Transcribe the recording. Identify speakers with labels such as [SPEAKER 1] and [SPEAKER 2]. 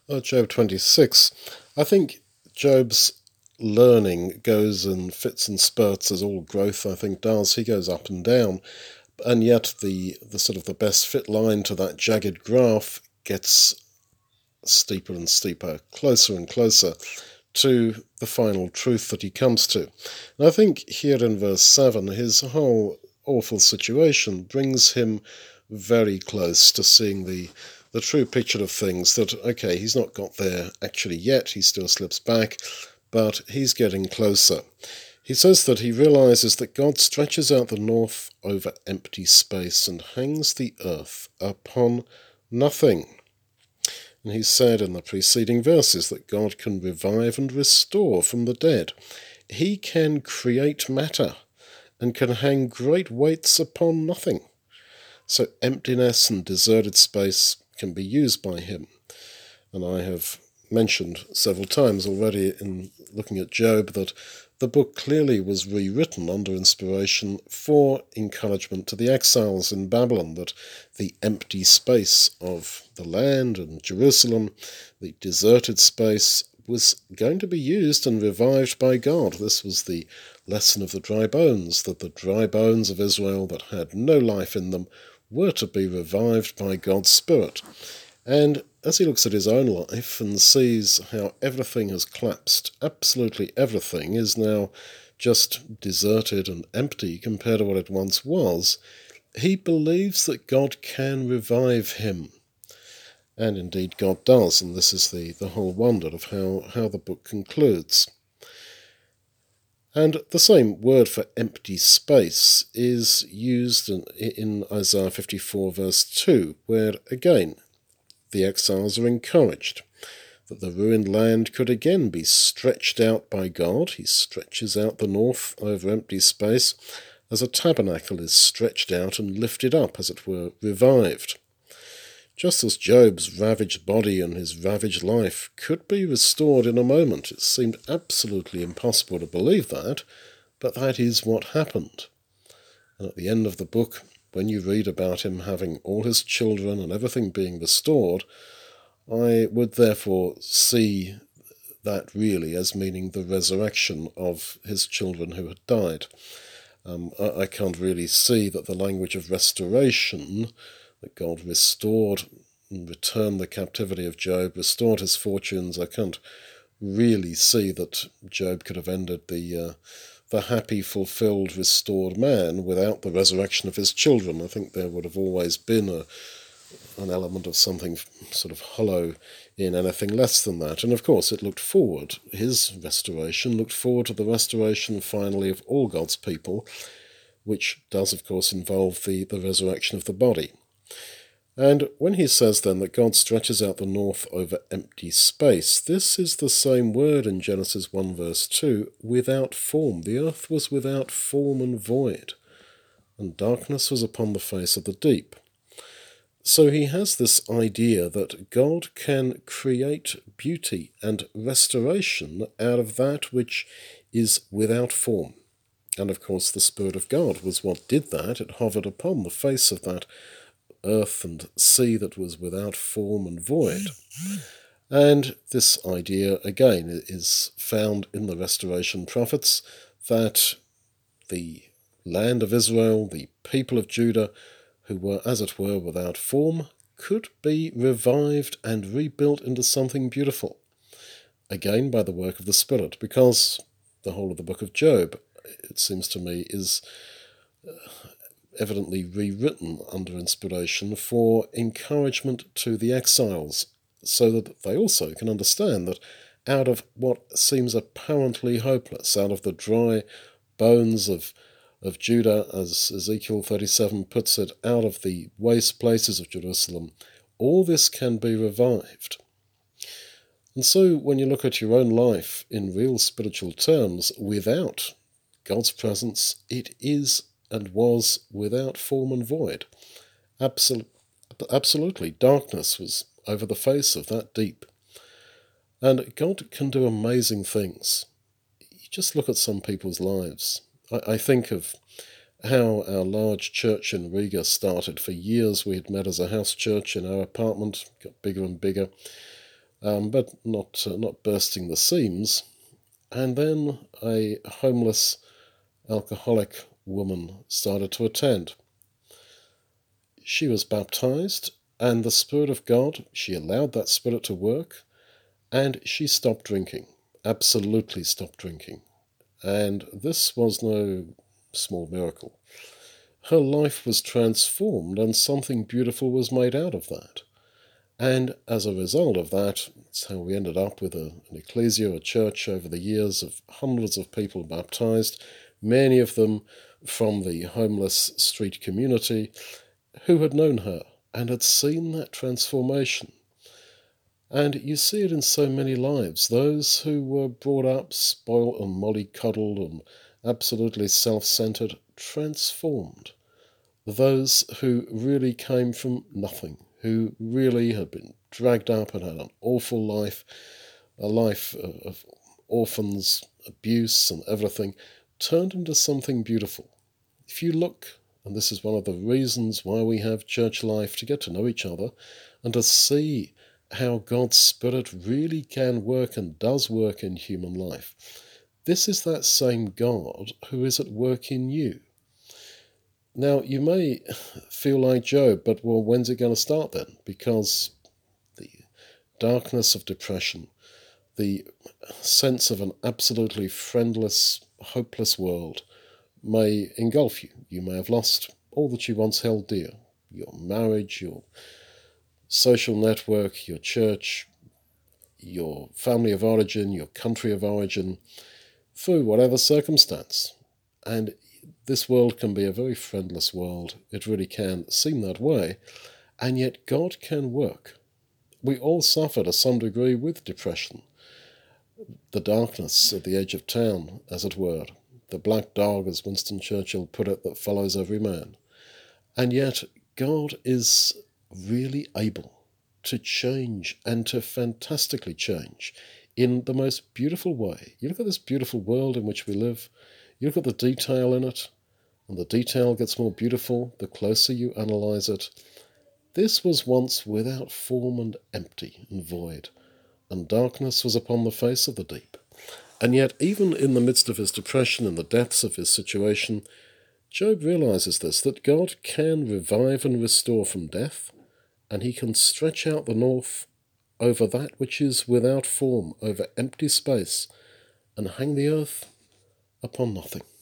[SPEAKER 1] Job 26. I think Job's learning goes in fits and spurts, as all growth, I think, does. He goes up and down, and yet the sort of the best fit line to that jagged graph gets steeper and steeper, closer and closer to the final truth that he comes to. And I think here in verse 7, his whole awful situation brings him very close to seeing the true picture of things, that, okay, he's not got there actually yet, he still slips back, but he's getting closer. He says that he realizes that God stretches out the north over empty space and hangs the earth upon nothing. And he said in the preceding verses that God can revive and restore from the dead. He can create matter and can hang great weights upon nothing. So emptiness and deserted space can be used by him. And I have mentioned several times already in looking at Job that the book clearly was rewritten under inspiration for encouragement to the exiles in Babylon, that the empty space of the land and Jerusalem, the deserted space, was going to be used and revived by God. This was the lesson of the dry bones, that the dry bones of Israel that had no life in them were to be revived by God's Spirit. And as he looks at his own life and sees how everything has collapsed, absolutely everything is now just deserted and empty compared to what it once was, he believes that God can revive him. And indeed God does, and this is the whole wonder of how the book concludes. And the same word for empty space is used in Isaiah 54 verse 2, where again the exiles are encouraged that the ruined land could again be stretched out by God. He stretches out the north over empty space as a tabernacle is stretched out and lifted up, as it were, revived. Just as Job's ravaged body and his ravaged life could be restored in a moment, it seemed absolutely impossible to believe that, but that is what happened. And at the end of the book, when you read about him having all his children and everything being restored, I would therefore see that really as meaning the resurrection of his children who had died. I can't really see that the language of restoration, that God restored and returned the captivity of Job, restored his fortunes. I can't really see that Job could have ended the happy, fulfilled, restored man without the resurrection of his children. I think there would have always been an element of something sort of hollow in anything less than that. And of course it looked forward. His restoration looked forward to the restoration finally of all God's people, which does of course involve the resurrection of the body. And when he says then that God stretches out the north over empty space, this is the same word in Genesis 1 verse 2, without form. The earth was without form and void, and darkness was upon the face of the deep. So he has this idea that God can create beauty and restoration out of that which is without form. And of course the Spirit of God was what did that. It hovered upon the face of that earth and sea that was without form and void. And this idea, again, is found in the restoration prophets, that the land of Israel, the people of Judah, who were, as it were, without form, could be revived and rebuilt into something beautiful, again by the work of the Spirit, because the whole of the book of Job, it seems to me, is evidently rewritten under inspiration for encouragement to the exiles, so that they also can understand that out of what seems apparently hopeless, out of the dry bones of Judah, as Ezekiel 37 puts it, out of the waste places of Jerusalem, all this can be revived. And so when you look at your own life in real spiritual terms, without God's presence, it is and was without form and void. Absolutely, darkness was over the face of that deep. And God can do amazing things. You just look at some people's lives. I think of how our large church in Riga started. For years we had met as a house church in our apartment, got bigger and bigger. but not bursting the seams. And then a homeless alcoholic woman started to attend. She was baptized, and the Spirit of God, she allowed that Spirit to work, and she stopped drinking, absolutely stopped drinking. And this was no small miracle. Her life was transformed, and something beautiful was made out of that. And as a result of that, it's how we ended up with an ecclesia, a church over the years of hundreds of people baptized, many of them from the homeless street community who had known her and had seen that transformation. And you see it in so many lives. Those who were brought up spoiled and mollycoddled and absolutely self-centered, transformed. Those who really came from nothing, who really had been dragged up and had an awful life, a life of orphans, abuse and everything, turned into something beautiful. If you look, and this is one of the reasons why we have church life, to get to know each other and to see how God's Spirit really can work and does work in human life. This is that same God who is at work in you. Now, you may feel like Job, but well, when's it going to start then? Because the darkness of depression, the sense of an absolutely friendless, hopeless world may engulf you. You may have lost all that you once held dear, your marriage, your social network, your church, your family of origin, your country of origin, through whatever circumstance. And this world can be a very friendless world. It really can seem that way. And yet God can work. We all suffer to some degree with depression. The darkness at the edge of town, as it were. The black dog, as Winston Churchill put it, that follows every man. And yet God is really able to change and to fantastically change in the most beautiful way. You look at this beautiful world in which we live, you look at the detail in it, and the detail gets more beautiful the closer you analyze it. This was once without form and empty and void, and darkness was upon the face of the deep. And yet, even in the midst of his depression and the depths of his situation, Job realizes this, that God can revive and restore from death, and he can stretch out the north over that which is without form, over empty space, and hang the earth upon nothing.